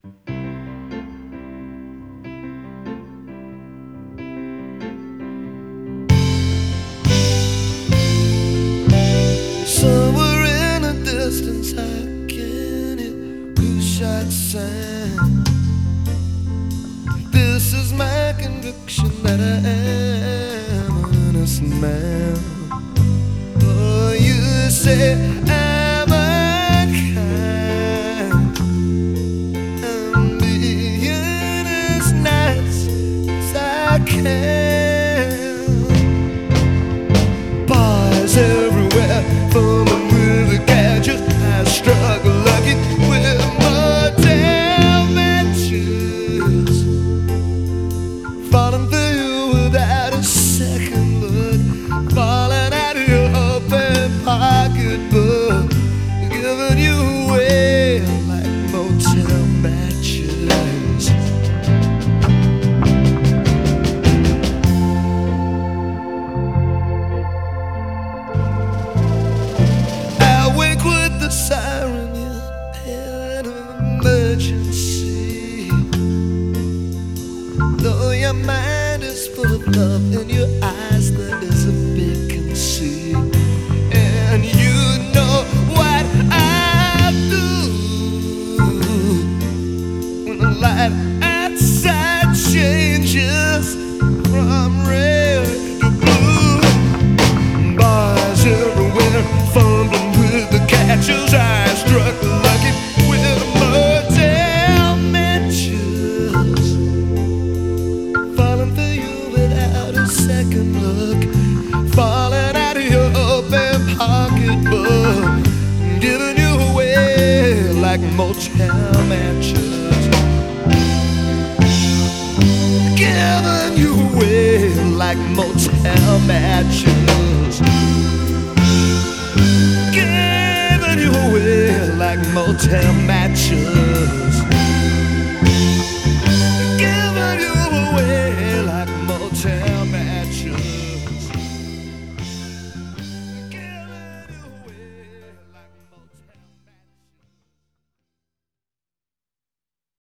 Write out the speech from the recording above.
Somewhere in the distance I can hear blue-shot sound. This is my conviction that I am an innocent man. Oh, you say I'm unkind, I'm being as nice as I can. Bars everywhere, fumbling with the gadget. I struggle lucky with more damages, falling for you without a second look, falling out of your open pocketbook, giving you away like motel matches. I wake with the siren in an emergency. Though your mind is full of love, in your eyes there is a vacancy. And you know what I do when the light outside changes from red to blue. Bars everywhere, fumbling with the catches. I struck lucky with motel matches, falling for you without a second look, falling out of your open pocketbook, giving you away like motel matches, giving you away like motel matches, giving you away like motel matches.